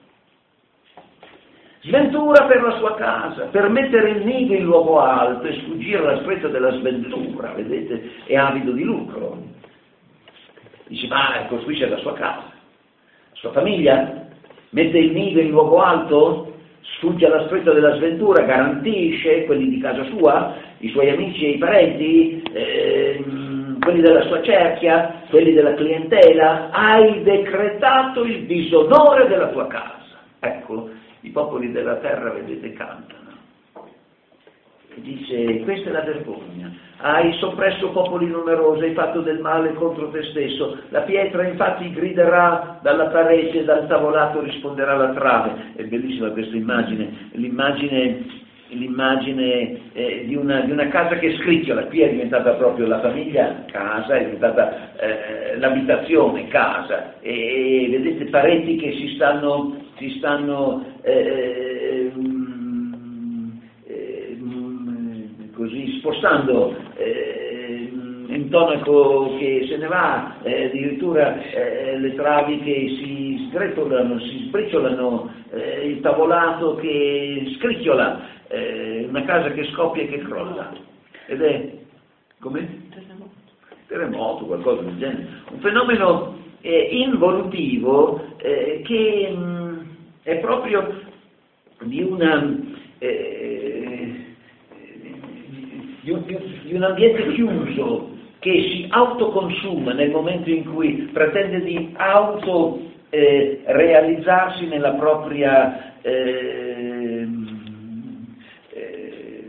Sventura per la sua casa, per mettere il nido in luogo alto e sfuggire alla stretta della sventura, vedete, è avido di lucro. Dice, ma costruisce la sua casa, la sua famiglia, mette il nido in luogo alto, sfugge alla stretta della sventura, garantisce quelli di casa sua, i suoi amici e i parenti, ehm, quelli della sua cerchia, quelli della clientela, hai decretato il disonore della tua casa. Ecco, i popoli della terra, vedete, cantano. E dice, questa è la vergogna. Hai soppresso popoli numerosi, hai fatto del male contro te stesso. La pietra infatti griderà dalla parete, dal tavolato risponderà la trave. È bellissima questa immagine, l'immagine, l'immagine eh, di, una, di una casa che scricchiola. Qui è diventata proprio la famiglia casa, è diventata eh, l'abitazione casa. E, e vedete pareti che si stanno, si stanno eh, così spostando, eh, intonaco che se ne va, eh, addirittura eh, le travi che si sgretolano, si sbriciolano, eh, il tavolato che scricchiola, eh, una casa che scoppia e che crolla. Ed è come? Terremoto. Terremoto, qualcosa del genere. Un fenomeno eh, involutivo eh, che mh, è proprio di una eh, Di un, di un ambiente chiuso che si autoconsuma nel momento in cui pretende di auto eh, realizzarsi nella propria eh, eh,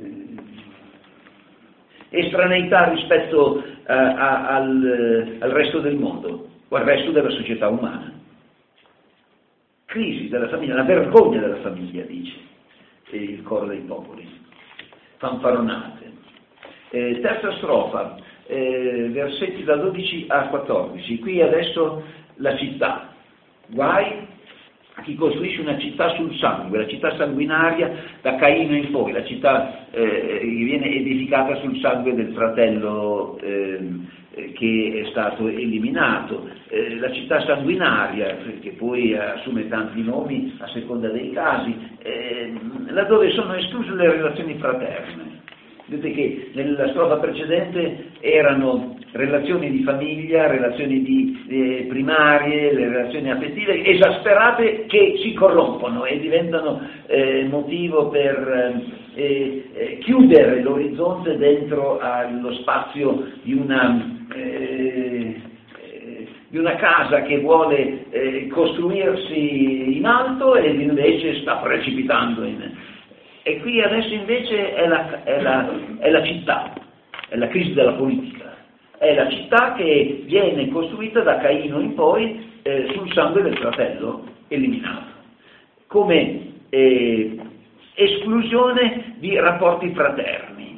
estraneità rispetto a, a, al, al resto del mondo o al resto della società umana. Crisi della famiglia, la vergogna della famiglia, dice il coro dei popoli, fanfaronate. Eh, terza strofa, eh, versetti da dodici a quattordici, qui adesso la città, guai a chi costruisce una città sul sangue, la città sanguinaria da Caino in poi, la città eh, che viene edificata sul sangue del fratello eh, che è stato eliminato, eh, la città sanguinaria che poi assume tanti nomi a seconda dei casi, eh, laddove sono escluse le relazioni fraterne. Vedete che nella strofa precedente erano relazioni di famiglia, relazioni di, eh, primarie, le relazioni affettive esasperate che si corrompono e diventano eh, motivo per eh, eh, chiudere l'orizzonte dentro allo spazio di una, eh, eh, di una casa che vuole eh, costruirsi in alto e invece sta precipitando in... E qui adesso invece è la, è, la, è la città, è la crisi della politica, è la città che viene costruita da Caino in poi eh, sul sangue del fratello eliminato, come eh, esclusione di rapporti fraterni.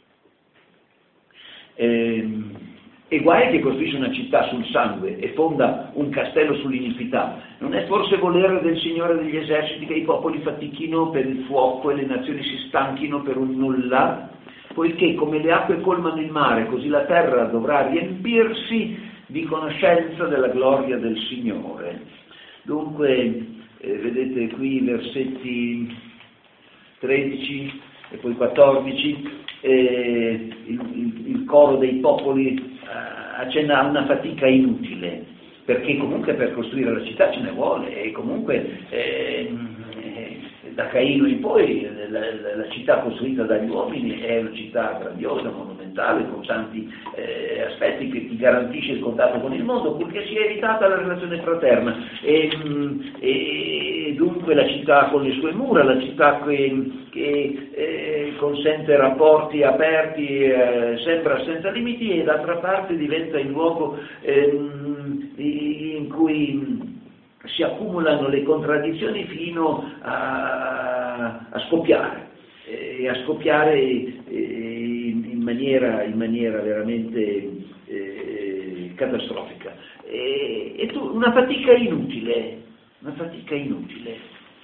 Eh, E guai che costruisce una città sul sangue e fonda un castello sull'iniquità. Non è forse volere del Signore degli eserciti che i popoli fatichino per il fuoco e le nazioni si stanchino per un nulla? Poiché come le acque colmano il mare, così la terra dovrà riempirsi di conoscenza della gloria del Signore. Dunque, eh, vedete qui i versetti tredici e poi quattordici, eh, il, il, il coro dei popoli accenna a una fatica inutile, perché comunque per costruire la città ce ne vuole, e comunque eh, da Caino in poi la, la, la città costruita dagli uomini è una città grandiosa, monumentale, con tanti eh, aspetti che ti garantisce il contatto con il mondo, purché sia evitata la relazione fraterna, e, e dunque la città con le sue mura, la città che, che eh, consente rapporti aperti, eh, sembra senza limiti, e d'altra parte diventa il luogo eh, in cui si accumulano le contraddizioni fino a, a scoppiare, e a scoppiare in, in, maniera, in maniera veramente eh, catastrofica. E, e tu, una fatica inutile, una fatica inutile,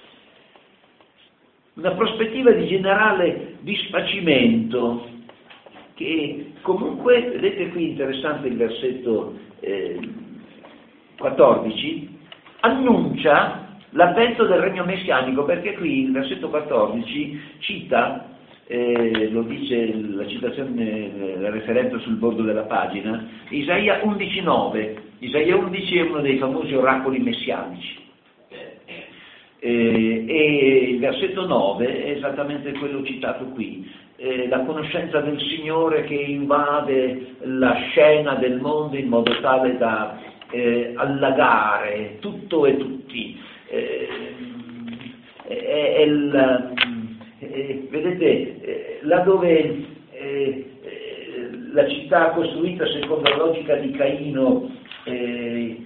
una prospettiva di generale disfacimento che comunque, vedete qui interessante il versetto eh, quattordici, annuncia l'avvento del regno messianico, perché qui il versetto quattordici cita, eh, lo dice la citazione, la referenza sul bordo della pagina, Isaia undici nove. Isaia undici è uno dei famosi oracoli messianici. Eh, e il versetto nove è esattamente quello citato qui, eh, la conoscenza del Signore che invade la scena del mondo in modo tale da eh, allagare tutto e tutti. Eh, è, è il, eh, vedete, eh, laddove eh, eh, la città costruita secondo la logica di Caino eh,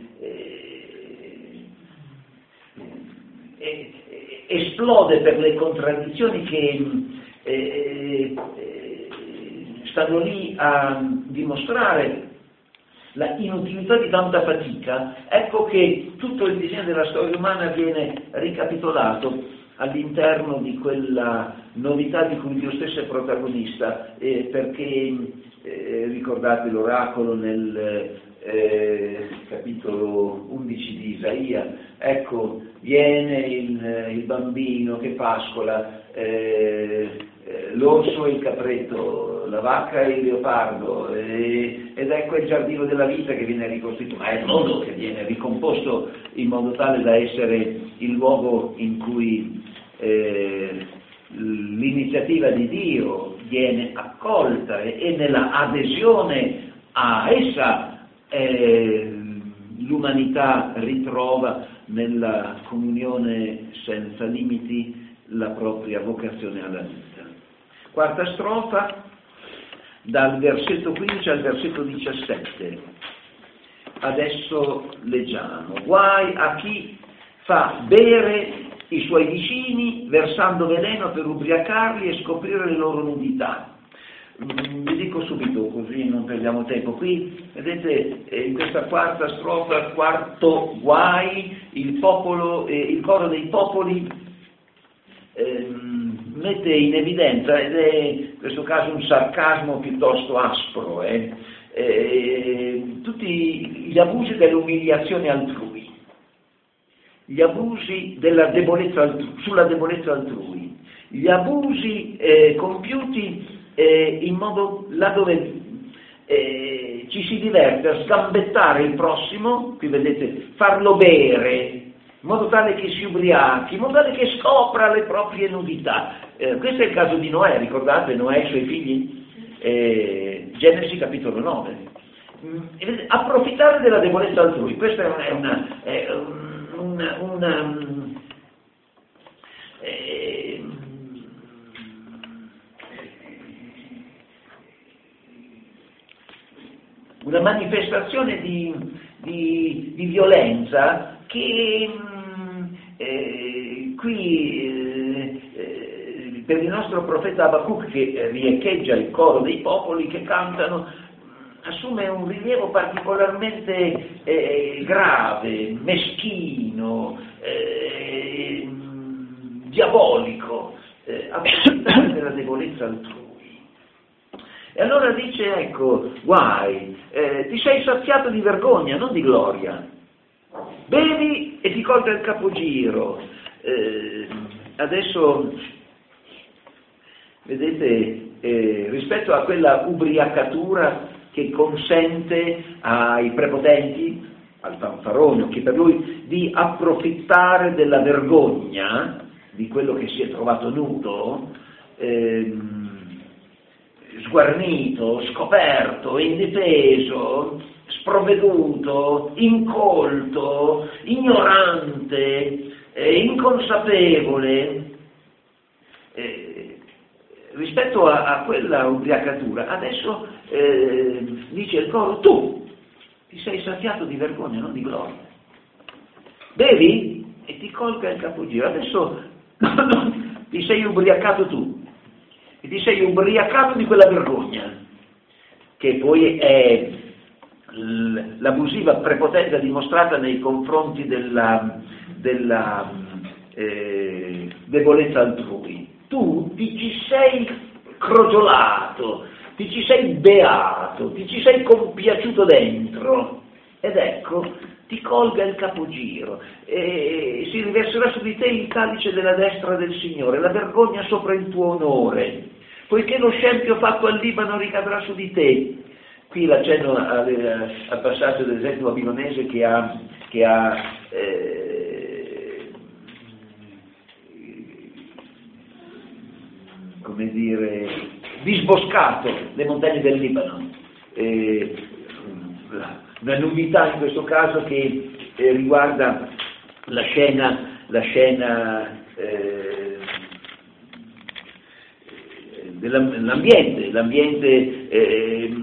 esplode per le contraddizioni che eh, eh, stanno lì a dimostrare la inutilità di tanta fatica, ecco che tutto il disegno della storia umana viene ricapitolato all'interno di quella novità di cui Dio stesso è protagonista, eh, perché eh, ricordate l'oracolo nel eh, capitolo undici di Isaia, ecco, viene il, il bambino che pascola, eh, eh, l'orso e il capretto, la vacca e il leopardo, eh, ed ecco il giardino della vita che viene ricostituito, ma è il mondo che viene ricomposto in modo tale da essere il luogo in cui eh, l'iniziativa di Dio viene accolta e, e nella adesione a essa eh, l'umanità ritrova nella comunione senza limiti la propria vocazione alla vita. Quarta strofa, dal versetto quindici al versetto diciassette. Adesso leggiamo. Guai a chi fa bere i suoi vicini versando veleno per ubriacarli e scoprire le loro nudità. Vi dico subito, così non perdiamo tempo. Qui, vedete, in questa quarta strofa, quarto guai, il popolo, eh, il coro dei popoli eh, mette in evidenza, ed è in questo caso un sarcasmo piuttosto aspro, eh, eh, tutti gli abusi dell'umiliazione altrui, gli abusi della debolezza altrui, sulla debolezza altrui, gli abusi eh, compiuti Eh, in modo là dove eh, ci si diverte a sgambettare il prossimo, qui vedete, farlo bere, in modo tale che si ubriachi, in modo tale che scopra le proprie nudità. Eh, questo è il caso di Noè, ricordate Noè e i suoi figli? Eh, Genesi capitolo nove. Mm, vedete, approfittare della debolezza altrui, questa è una... È una, una, una eh, una manifestazione di, di, di violenza che eh, qui eh, eh, per il nostro profeta Abacuc, che riecheggia il coro dei popoli che cantano, assume un rilievo particolarmente eh, grave, meschino, eh, diabolico, eh, approfittare della debolezza altrui. E allora dice, ecco, guai, eh, ti sei saziato di vergogna, non di gloria. Bevi e ti colga il capogiro. Eh, adesso, vedete, eh, rispetto a quella ubriacatura che consente ai prepotenti, al fanfarone, che per lui, di approfittare della vergogna, di quello che si è trovato nudo, ehm, sguarnito, scoperto, indifeso, sprovveduto, incolto, ignorante, eh, inconsapevole, eh, rispetto a, a quella ubriacatura, adesso eh, dice il coro, tu ti sei saziato di vergogna, non di gloria. Bevi e ti colga il capogiro, adesso ti sei ubriacato tu. E ti sei ubriacato di quella vergogna, che poi è l'abusiva prepotenza dimostrata nei confronti della, della eh, debolezza altrui. Tu ti ci sei crogiolato, ti ci sei beato, ti ci sei compiaciuto dentro, ed ecco, ti colga il capogiro, e si riverserà su di te il calice della destra del Signore, la vergogna sopra il tuo onore, poiché lo scempio fatto al Libano ricadrà su di te. Qui l'accenno al, al passaggio dell'esercito babilonese che ha, che ha eh, come dire, disboscato le montagne del Libano. Eh, una novità in questo caso che eh, riguarda la scena, la scena eh, dell'ambiente, l'ambiente eh,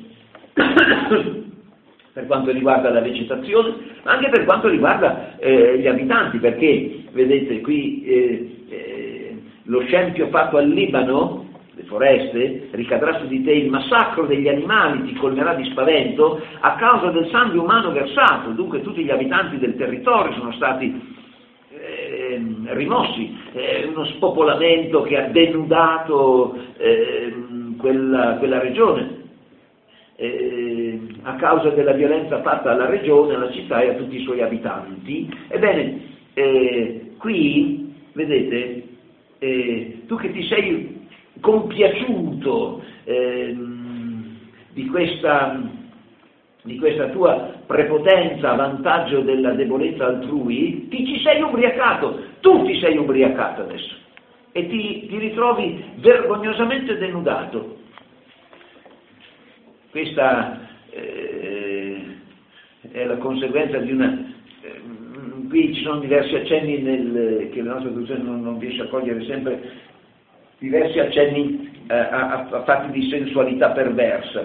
per quanto riguarda la vegetazione, ma anche per quanto riguarda eh, gli abitanti, perché vedete qui eh, eh, lo scempio fatto al Libano, le foreste, ricadrà su di te il massacro degli animali, ti colmerà di spavento a causa del sangue umano versato. Dunque tutti gli abitanti del territorio sono stati eh, rimossi, eh, uno spopolamento che ha denudato eh, quella, quella regione. Eh, a causa della violenza fatta alla regione, alla città e a tutti i suoi abitanti. Ebbene, eh, qui, vedete, eh, tu che ti sei compiaciuto eh, di, questa, di questa tua prepotenza a vantaggio della debolezza altrui, ti ci sei ubriacato, tu ti sei ubriacato adesso e ti, ti ritrovi vergognosamente denudato. Questa eh, è la conseguenza di una... Eh, qui ci sono diversi accenni nel, che la nostra traduzione non, non riesce a cogliere sempre, diversi accenni eh, a, a fatti di sensualità perversa.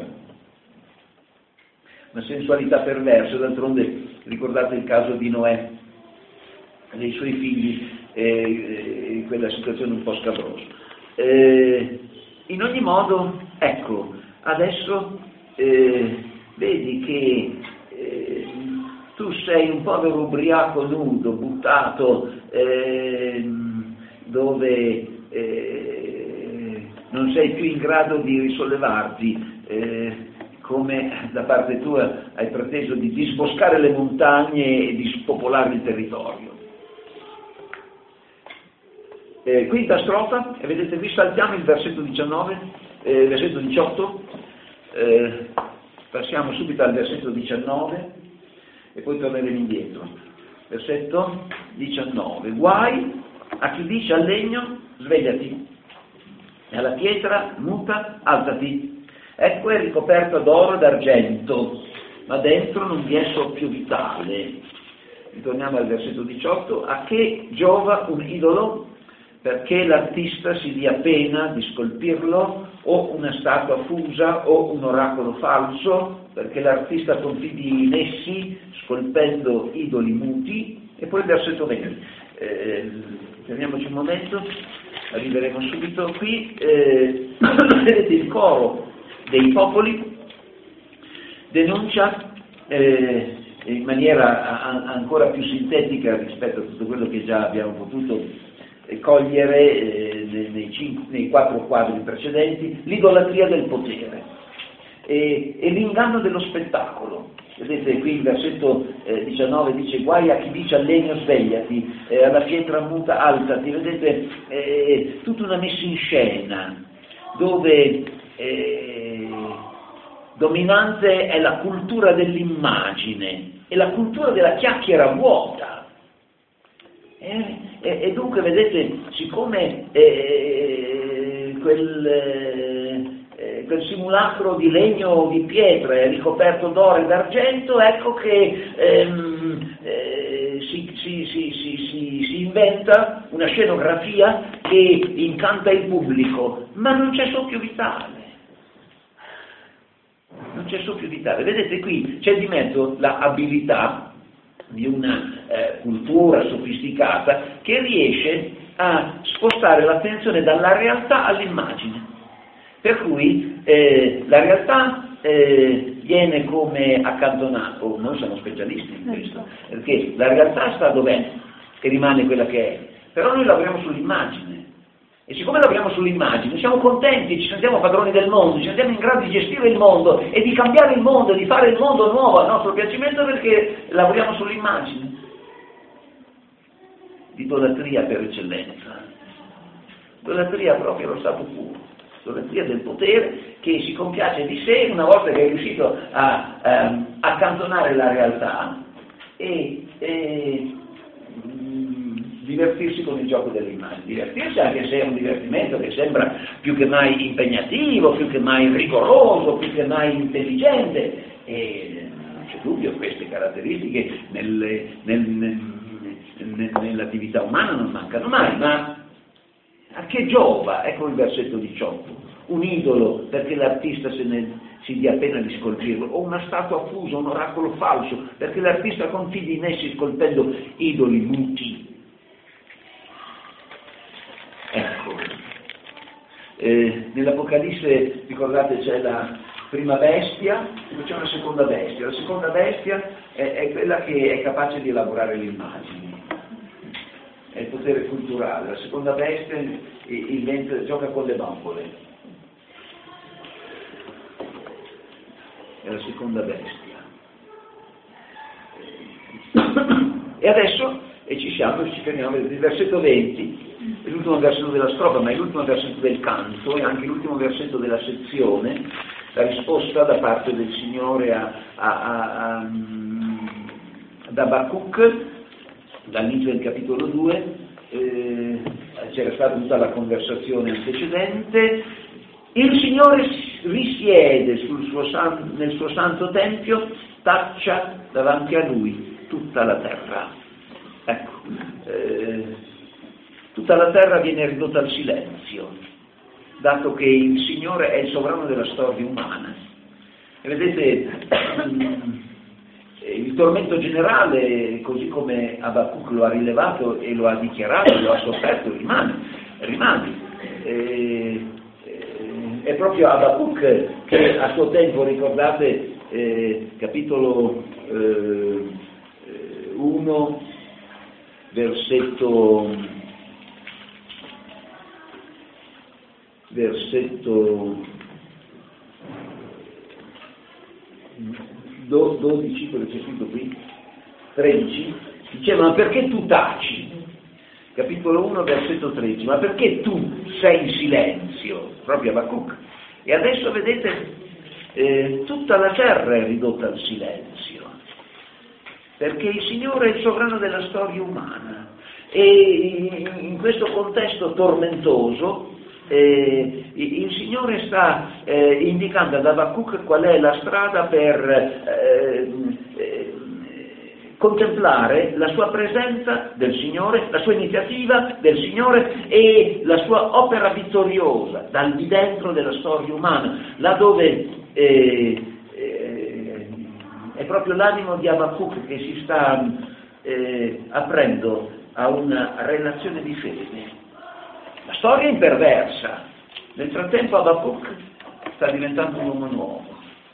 Una sensualità perversa, d'altronde ricordate il caso di Noè, dei suoi figli, eh, eh, quella situazione un po' scabrosa. Eh, in ogni modo, ecco, adesso... Eh, vedi che eh, tu sei un povero ubriaco nudo, buttato eh, dove eh, non sei più in grado di risollevarti, eh, come da parte tua hai preteso di disboscare le montagne e di spopolare il territorio. Eh, quinta strofa, e vedete qui saltiamo il versetto diciannove, eh, versetto diciotto. Eh, passiamo subito al versetto diciannove e poi torneremo indietro. Versetto diciannove. Guai a chi dice al legno svegliati e alla pietra muta alzati. Ecco è ricoperto d'oro e d'argento, ma dentro non vi è soffio vitale. Ritorniamo al versetto diciotto. A che giova un idolo? Perché l'artista si dia pena di scolpirlo, o una statua fusa o un oracolo falso, perché l'artista confidi in essi, scolpendo idoli muti. E poi il versetto venti. Eh, fermiamoci un momento, arriveremo subito qui. Eh, vedete il coro dei popoli denuncia eh, in maniera a, ancora più sintetica rispetto a tutto quello che già abbiamo potuto cogliere eh, nei, cinque, nei quattro quadri precedenti, l'idolatria del potere e, e l'inganno dello spettacolo. Vedete qui il versetto eh, diciannove dice: guai a chi dice al legno svegliati, eh, alla pietra muta alzati. Vedete eh, tutta una messa in scena dove eh, dominante è la cultura dell'immagine e la cultura della chiacchiera vuota. Eh, e, e dunque vedete, siccome eh, quel, eh, quel simulacro di legno o di pietra è ricoperto d'oro e d'argento, ecco che ehm, eh, si, si, si, si, si, si inventa una scenografia che incanta il pubblico, ma non c'è soffio vitale. Non c'è soffio vitale. Vedete qui c'è di mezzo la abilità di una eh, cultura sofisticata che riesce a spostare l'attenzione dalla realtà all'immagine, per cui eh, la realtà eh, viene come accantonata. Oh, noi siamo specialisti in questo, perché la realtà sta dov'è e rimane quella che è, però noi lavoriamo sull'immagine. E siccome lavoriamo sull'immagine, siamo contenti, ci sentiamo padroni del mondo, ci sentiamo in grado di gestire il mondo e di cambiare il mondo, di fare il mondo nuovo a nostro piacimento, perché lavoriamo sull'immagine. L'idolatria per eccellenza. L'idolatria proprio allo stato puro. L'idolatria del potere che si compiace di sé una volta che è riuscito a um, accantonare la realtà e... e divertirsi con il gioco delle immagini, divertirsi anche se è un divertimento che sembra più che mai impegnativo, più che mai rigoroso, più che mai intelligente, e non c'è dubbio, queste caratteristiche nelle, nel, nel, nel, nell'attività umana non mancano mai, ma a che giova? Ecco il versetto diciotto, un idolo perché l'artista se ne si dia pena di scolpirlo, o una statua fusa, un oracolo falso, perché l'artista confidi in essi scolpendo idoli muti. Ecco, eh, nell'Apocalisse, ricordate, c'è la prima bestia e c'è una seconda bestia. La seconda bestia è, è quella che è capace di elaborare le immagini, è il potere culturale. La seconda bestia inventa, gioca con le bambole, è la seconda bestia. E adesso, e ci siamo, ci fermiamo, il versetto venti, è l'ultimo versetto della strofa, ma è l'ultimo versetto del canto e anche l'ultimo versetto della sezione, la risposta da parte del Signore a, a, a, a, ad Abacuc, dall'inizio del capitolo due, eh, c'era stata tutta la conversazione antecedente. Il Signore risiede sul suo san, nel suo santo tempio, taccia davanti a Lui tutta la terra. Ecco, eh, tutta la terra viene ridotta al silenzio, dato che il Signore è il sovrano della storia umana. E vedete, il tormento generale, così come Abacuc lo ha rilevato e lo ha dichiarato, lo ha sofferto, rimane, rimane. E, è proprio Abacuc che a suo tempo, ricordate, eh, capitolo eh, uno, versetto, versetto dodici, quello che c'è scritto qui, tredici, diceva: ma perché tu taci? Capitolo uno, versetto tredici, ma perché tu sei in silenzio? Proprio Abacuc. E adesso vedete, eh, tutta la terra è ridotta al silenzio, perché il Signore è il sovrano della storia umana, e in questo contesto tormentoso eh, il Signore sta eh, indicando ad Abacuc qual è la strada per eh, eh, contemplare la sua presenza del Signore, la sua iniziativa del Signore e la sua opera vittoriosa dal di dentro della storia umana, là dove eh, eh, è proprio l'animo di Abacuc che si sta eh, aprendo a una relazione di fede. La storia è imperversa, nel frattempo Abacuc sta diventando un uomo nuovo.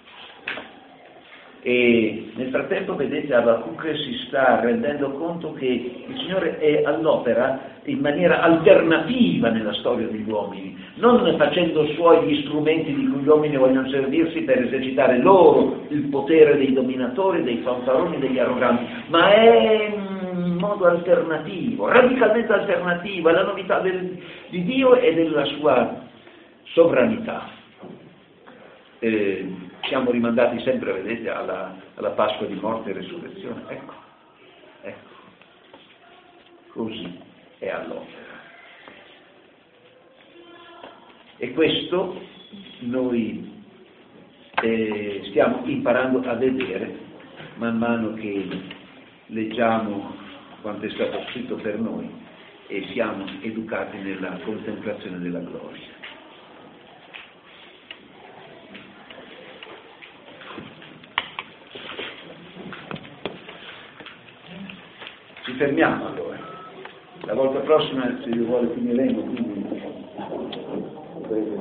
E nel frattempo, vedete, Abacuc si sta rendendo conto che il Signore è all'opera in maniera alternativa nella storia degli uomini, non facendo suoi gli strumenti di cui gli uomini vogliono servirsi per esercitare loro il potere dei dominatori, dei fanfaroni, degli arroganti, ma è in modo alternativo, radicalmente alternativo, è la novità del, di Dio e della sua sovranità. Eh, siamo rimandati sempre, vedete, alla, alla Pasqua di morte e resurrezione. Ecco, ecco, così è all'opera. E questo noi eh, stiamo imparando a vedere man mano che leggiamo quanto è stato scritto per noi e siamo educati nella contemplazione della gloria. Ci fermiamo allora. La volta prossima, se Dio vuole, finiremo, quindi